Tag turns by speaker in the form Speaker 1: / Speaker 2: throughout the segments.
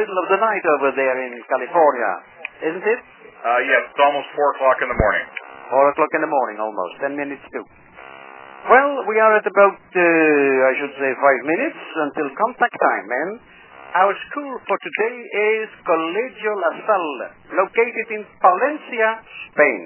Speaker 1: middle of the night over there in California, isn't it?
Speaker 2: Yes, it's almost 4 o'clock in the morning.
Speaker 1: 4 o'clock in the morning, almost. 10 minutes to. Well, we are at about, I should say, 5 minutes until contact time, and our school for today is Colegio La Salle, located in Palencia, Spain.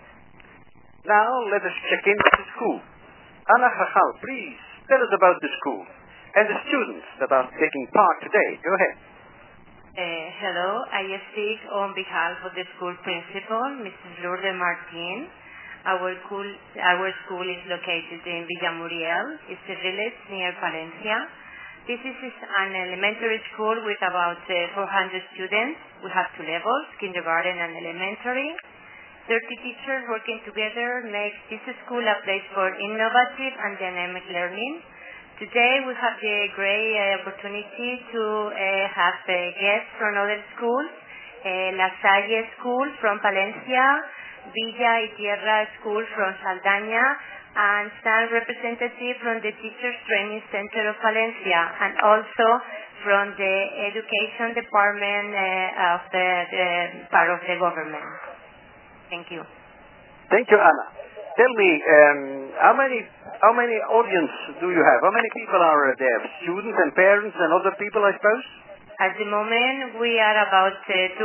Speaker 1: Now, let us check in with the school. Ana Jajal, please tell us about the school and the students that are taking part today. Go ahead.
Speaker 3: Hello, I speak on behalf of the school principal, Mrs. Lourdes Martin. Our school is located in Villamuriel. It's a village near Palencia. This is an elementary school with about 400 students. We have 2 levels, kindergarten and elementary. 30 teachers working together make this school a place for innovative and dynamic learning. Today we have the great opportunity to have guests from other schools, La Salle School from Palencia, Villa y Tierra School from Saldaña, and some representative from the Teachers Training Center of Palencia, and also from the Education Department of the part of the government. Thank you.
Speaker 1: Thank you, Anna. Tell me, how many audience do you have? How many people are there? Students and parents and other people, I suppose?
Speaker 3: At the moment, we are about 200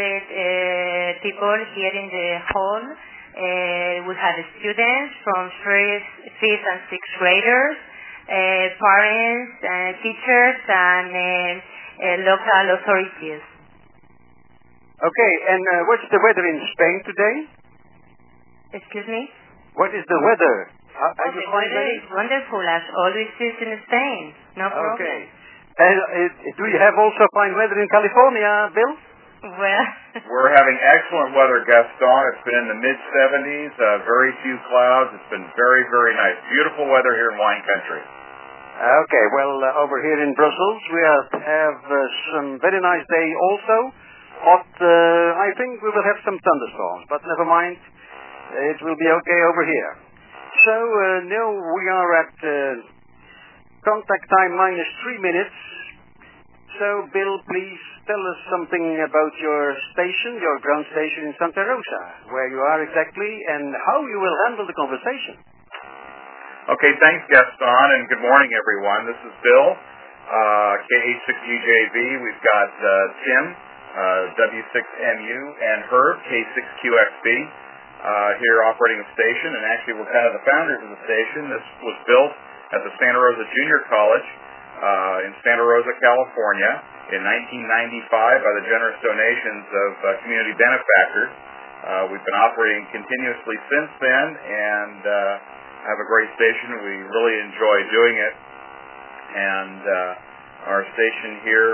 Speaker 3: people here in the hall. We have students from 5th and 6th graders, parents, teachers, and local authorities.
Speaker 1: Okay, and what's the weather in Spain today?
Speaker 3: Excuse me?
Speaker 1: What is the weather?
Speaker 3: The weather is wonderful, as always is in Spain. No problem.
Speaker 1: Okay. Do you have also fine weather in California, Bill?
Speaker 3: Well...
Speaker 2: We're having excellent weather, Gaston. It's been in the mid-70s, very few clouds. It's been very, very nice. Beautiful weather here in wine country.
Speaker 1: Okay, well, over here in Brussels, we have some very nice day also. But I think we will have some thunderstorms, but never mind. It will be okay over here. So, now we are at contact time minus 3 minutes. So, Bill, please tell us something about your station, your ground station in Santa Rosa, where you are exactly, and how you will handle the conversation.
Speaker 2: Okay, thanks, Gaston, and good morning, everyone. This is Bill, KH6UJV. We've got Tim, W6MU, and Herb, K6QXB, here operating the station, and actually we're kind of the founders of the station. This was built at the Santa Rosa Junior College in Santa Rosa, California in 1995 by the generous donations of community benefactors. We've been operating continuously since then and have a great station. We really enjoy doing it. And our station here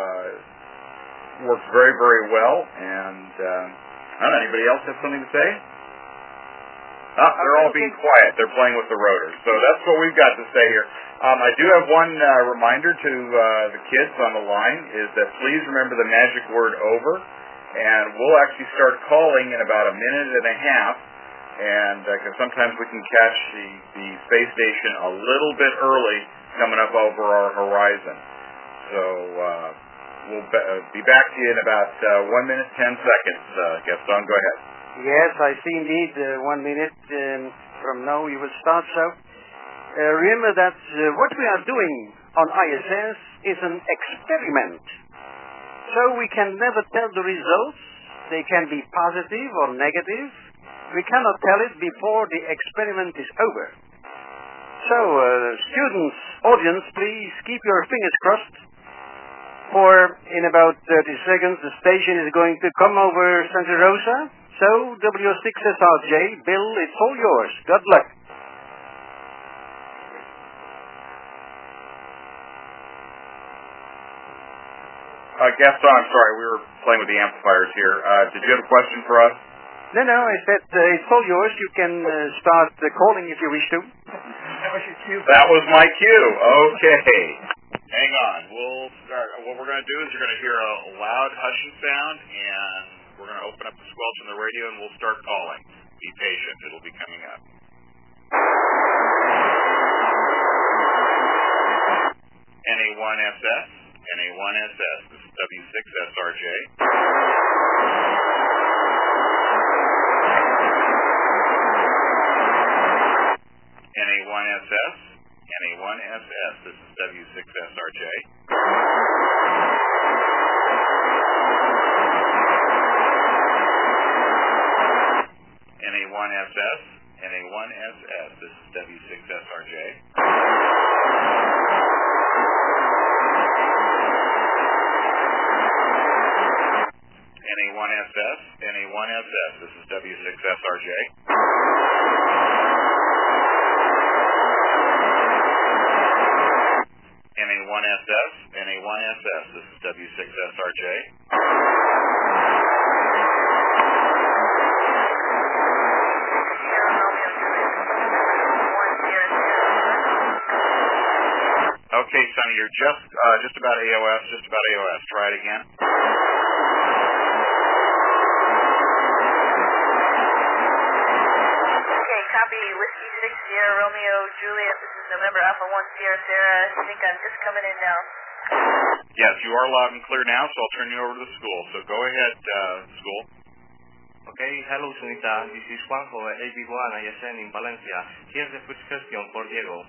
Speaker 2: works very, very well. And I don't know, anybody else have something to say? They're all being quiet. They're playing with the rotors. So that's what we've got to say here. I do have one reminder to the kids on the line is that please remember the magic word over. And we'll actually start calling in about a minute and a half. And because sometimes we can catch the space station a little bit early coming up over our horizon. So we'll be back to you in about 1 minute, 10 seconds. Gaston, go ahead.
Speaker 1: Yes, I see indeed. 1 minute from now you will start. So remember that what we are doing on ISS is an experiment. So we can never tell the results. They can be positive or negative. We cannot tell it before the experiment is over. So, students, audience, please keep your fingers crossed. For in about 30 seconds, the station is going to come over Santa Rosa. So, W6SRJ, Bill, it's all yours. Good luck.
Speaker 2: Gaston, I'm sorry, we were playing with the amplifiers here. Did you have a question for us?
Speaker 1: No, I said it's all yours. You can start calling if you wish to.
Speaker 2: That was your cue. That was my cue. Okay. Hang on. We'll start. What we're going to do is you're going to hear a loud hushing sound, and we're going to open up the squelch on the radio, and we'll start calling. Be patient. It'll be coming up. NA1SS, NA1SS, this is W6SRJ. NA1SS, NA1SS, this is W6SRJ. NA1SS, NA1SS, this is W6SRJ. NA1SS, NA1SS, this is W6SRJ. NA1SS, NA1SS, this is W6SRJ. Okay, Sonny, you're just about AOS, just about AOS. Try it again.
Speaker 4: Okay, copy Whiskey 6 Sierra Romeo Juliet. This is November Alpha 1 Sierra Sarah. I think I'm just coming in now.
Speaker 2: Yes, you are loud and clear now, so I'll turn you over to the school. So go ahead, school.
Speaker 5: Okay, hello, Sunita. This is Juanjo at AB1 ISN in Valencia. Here's the first question for Diego.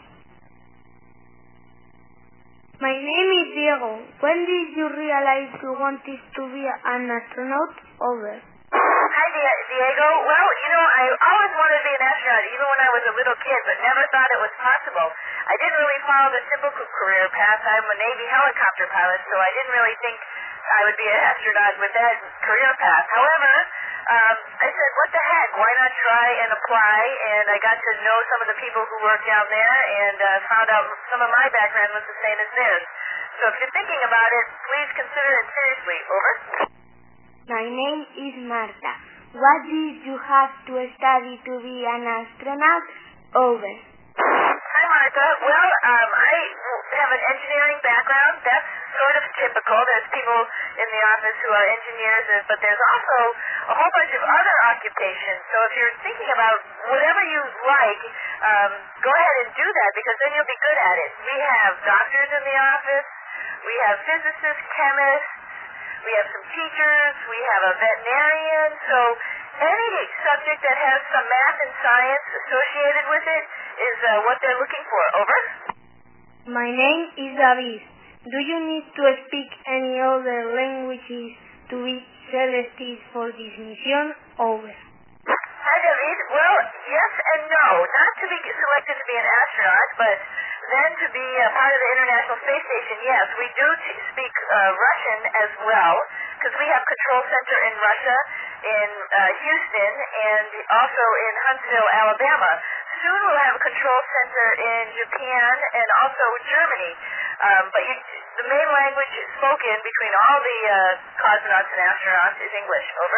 Speaker 6: My name is Diego. When did you realize you wanted to be an astronaut? Over.
Speaker 4: Hi, Diego. Well, I always wanted to be an astronaut, even when I was a little kid, but never thought it was possible. I didn't really follow the typical career path. I'm a Navy helicopter pilot, so I didn't really think I would be an astronaut with that career path. However, I said, what the heck? Why not try and apply? And I got to know some of the people who work down there and found out some of my background was the same as theirs. So if you're thinking about it, please consider it seriously. Over.
Speaker 6: My name is Marta. What did you have to study to be an astronaut? Over.
Speaker 4: Hi, Martha. Well, I have an engineering background. That's sort of typical. There's people in the office who are engineers, but there's also a whole bunch of other occupations. So if you're thinking about whatever you like, go ahead and do that, because then you'll be good at it. We have doctors in the office. We have physicists, chemists. We have some teachers. We have a veterinarian. So any subject that has some math and science associated with it is what they're looking for. Over.
Speaker 6: My name is David. Do you need to speak any other languages to be selected for this mission? Over.
Speaker 4: Hi, David. Well, yes and no. Not to be selected to be an astronaut, but then to be a part of the International Space Station, yes. We do speak Russian as well, because we have control center in Russia, in Houston, and also in Huntsville, Alabama. Soon we'll have a control center in Japan and also Germany. But the main language spoken between all the cosmonauts and astronauts is English. Over.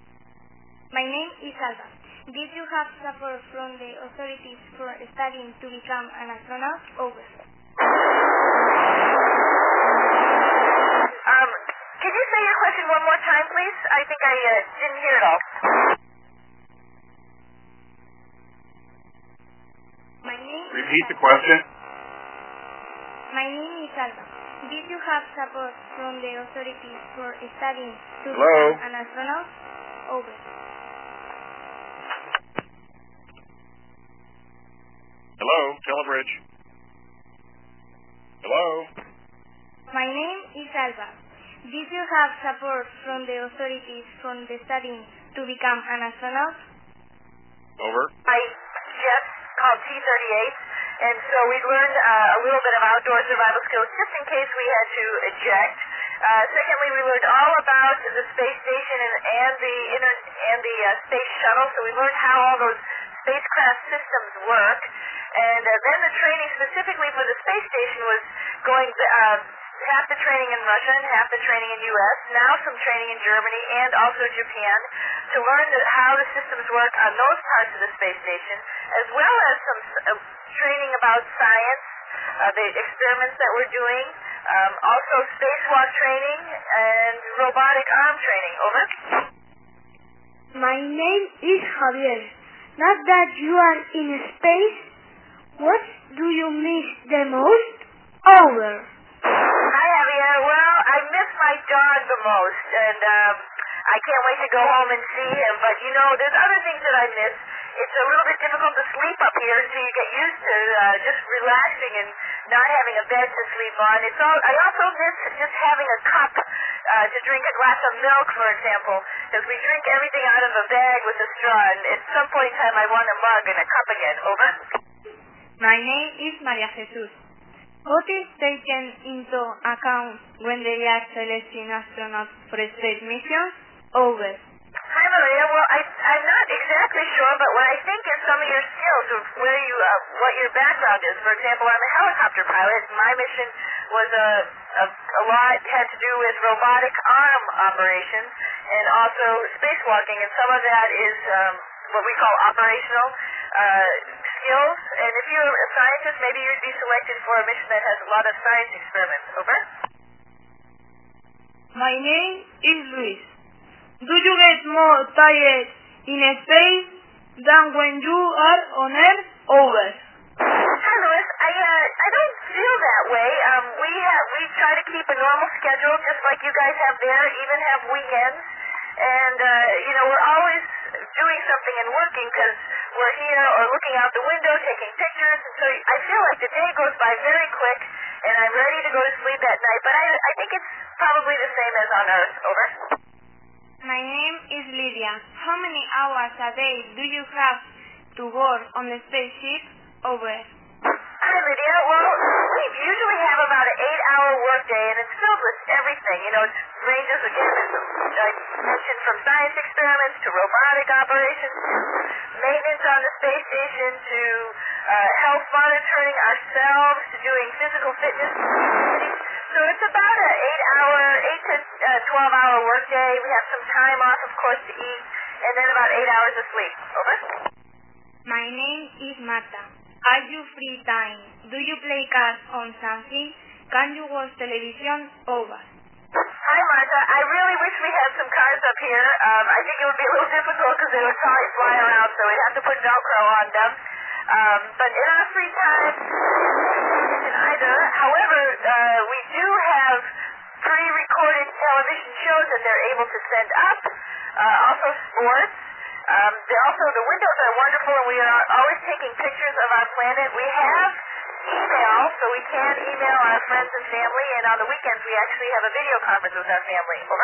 Speaker 6: My name is Alba. Did you have support from the authorities for studying to become an astronaut? Over.
Speaker 4: Can you say your question one more time, please? I think I didn't hear it all.
Speaker 2: Repeat the question.
Speaker 6: My name is Alba. Did you have support from the authorities for studying to
Speaker 2: Hello?
Speaker 6: become an astronaut? Over.
Speaker 2: Hello, Telebridge. Hello?
Speaker 6: My name is Alba. Did you have support from the authorities from the studying to become an astronaut?
Speaker 2: Over.
Speaker 4: My jet called T-38, and so we learned a little bit of outdoor survival skills just in case we had to eject. Secondly, we learned all about the space station and the space shuttle, so we learned how all those spacecraft systems work. And then the training specifically for the space station was going half the training in Russia and half the training in U.S., now some training in Germany and also Japan to learn how the systems work on those parts of the space station, as well as some training about science, the experiments that we're doing, also spacewalk training and robotic arm training. Over.
Speaker 6: My name is Javier. Now that you are in space, what do you miss the most? Over.
Speaker 4: Hi, Javier. Well, my dog the most, and I can't wait to go home and see him. But, you know, there's other things that I miss. It's a little bit difficult to sleep up here until you get used to just relaxing and not having a bed to sleep on. I also miss just having a cup to drink a glass of milk, for example, because we drink everything out of a bag with a straw, and at some point in time I want a mug and a cup again. Over.
Speaker 6: My name is Maria Jesus. What is taken into account when they are selecting astronauts for space missions? Over.
Speaker 4: Hi, Maria. Well, I'm not exactly sure, but what I think is some of your skills of where you, what your background is. For example, I'm a helicopter pilot. My mission was a lot had to do with robotic arm operations and also spacewalking, and some of that is what we call operational skills. And if you're a scientist, maybe you'd be selected for a mission that has a lot of science experiments. Over.
Speaker 6: My name is Luis. Do you get more tired in space than when you are on Earth? Over.
Speaker 4: Hi, Louis. I don't feel that way. We try to keep a normal schedule, just like you guys have there, even have weekends. And, you know, we're always doing something and working because we're here or looking out the window, taking pictures. And so I feel like the day goes by very quick, and I'm ready to go to sleep at night. But I think it's probably the same as on Earth. Over.
Speaker 6: My name is Lydia. How many hours a day do you have to work on the spaceship? Over.
Speaker 4: Hi, Lydia. Well, we usually have about an 8-hour workday, and it's filled with everything. You know, it ranges, again, as I mentioned, from science experiments to robotic operations to maintenance on the space station to health monitoring ourselves to doing physical fitness. So it's about an 8 to 12-hour workday. We have some time off, of course, to eat, and then about 8 hours of sleep. Over.
Speaker 6: My name is Marta. Are you free time? Do you play cards on something? Can you watch television? Over.
Speaker 4: Hi, Martha. I really wish we had some cards up here. I think it would be a little difficult because they would probably fly around, so we'd have to put Velcro on them. But in our free time, either. However, we do have pre-recorded television shows that they're able to send up. Also sports. Also, the windows are wonderful, and we are always taking pictures of our planet. We have email, so we can email our friends and family, and on the weekends we actually have a video conference with our family. Over.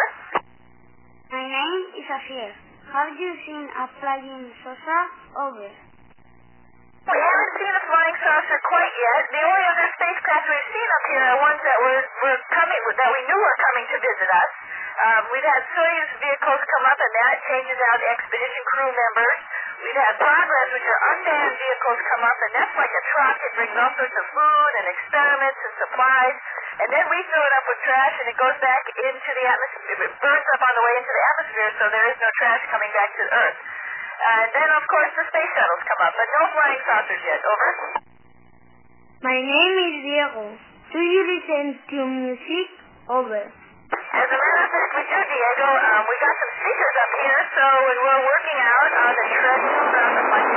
Speaker 6: My name is Afir. Have you seen a flying saucer? Over.
Speaker 4: We haven't seen a flying saucer quite yet. The only other spacecraft we've seen up here are ones that were coming, that we knew were coming to visit us. We've had Soyuz vehicles come up, and that changes out expedition crew members. We've had Progress, which are unmanned vehicles, come up, and that's like a truck. It brings all sorts of food and experiments and supplies. And then we fill it up with trash, and it goes back into the atmosphere. It burns up on the way into the atmosphere, so there is no trash coming back to Earth. And then, of course, the space shuttles come up, but no flying saucers yet. Over.
Speaker 6: My name is Diego. Do you listen to music? Over.
Speaker 4: As a matter of fact, we do, Diego. We got some speakers up here, so when we're working out on the treadmill around the bike,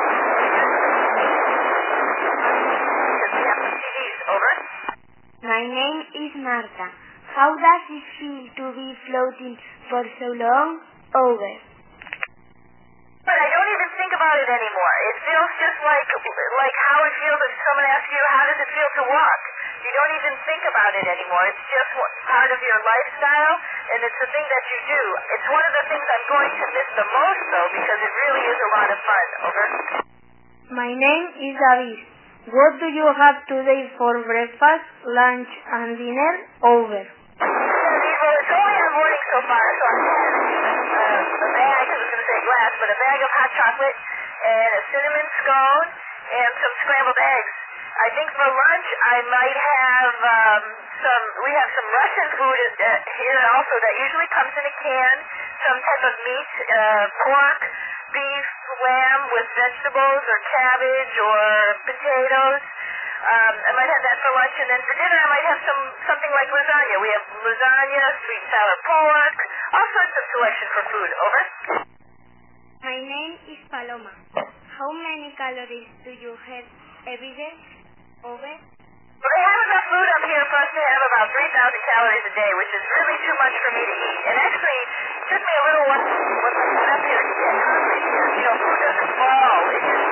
Speaker 4: because we have some CDs. Over.
Speaker 6: My name is Marta. How does it feel to be floating for so long? Over.
Speaker 4: But I don't even think about it anymore. It feels just like how it feels if someone asks you, how does it feel to walk? You don't even think about it anymore. It's just part of your lifestyle, and it's the thing that you do. It's one of the things I'm going to miss the most, though, because it really is a lot of fun. Over.
Speaker 6: My name is David. What do you have today for breakfast, lunch, and dinner? Over.
Speaker 4: Well, it's only our morning so far, so I have a bag, I was going to say glass, but a bag of hot chocolate, and a cinnamon scone, and some scrambled eggs. I think for lunch I might have we have some Russian food here also that usually comes in a can, some type of meat, pork, beef, lamb with vegetables or cabbage or potatoes. I might have that for lunch, and then for dinner I might have something like lasagna. We have lasagna, sweet and sour pork, all sorts of selection for food. Over.
Speaker 6: My name is Paloma. How many calories do you have every day? Over.
Speaker 4: Well, they have enough food up here for us to have about 3,000 calories a day, which is really too much for me to eat. And actually, it took me a little while when I got up here to get hungry because, food doesn't fall. It just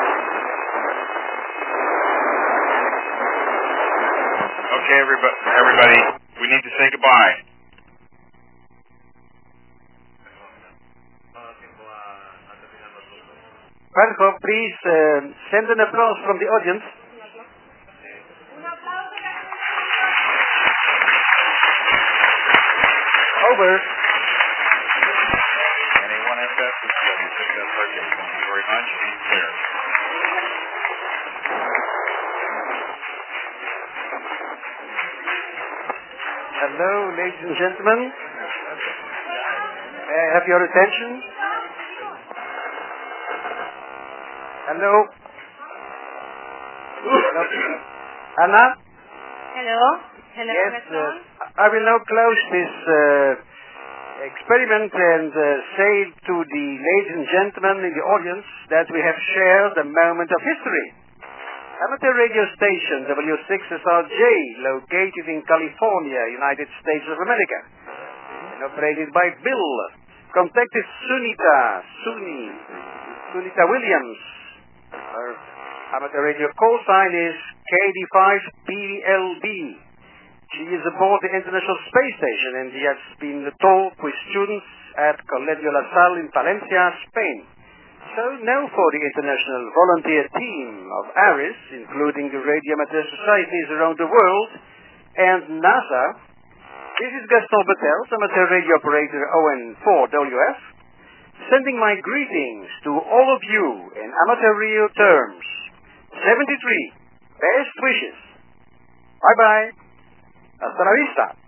Speaker 2: Okay, everybody, we need to say goodbye.
Speaker 1: Franco, please send an applause from the audience. Over.
Speaker 2: Anyone FF, thank you very much. Be clear.
Speaker 1: Hello, ladies and gentlemen. Have your attention? Hello. Hello. Anna?
Speaker 3: Hello? Hello,
Speaker 1: Yes,
Speaker 3: Preston?
Speaker 1: I will now close this experiment and say to the ladies and gentlemen in the audience that we have shared a moment of history. Amateur radio station W6SRJ, located in California, United States of America, and operated by Bill, contacted Sunita Williams. Her amateur radio call sign is KD5PLB. She is aboard the International Space Station and she has been taught with students at Colegio La Salle in Valencia, Spain. So now for the international volunteer team of ARIS, including the radio amateur societies around the world, and NASA, this is Gaston Betels, amateur radio operator ON4WF, sending my greetings to all of you in amateur radio terms. 73. Best wishes. Bye-bye. Hasta la vista.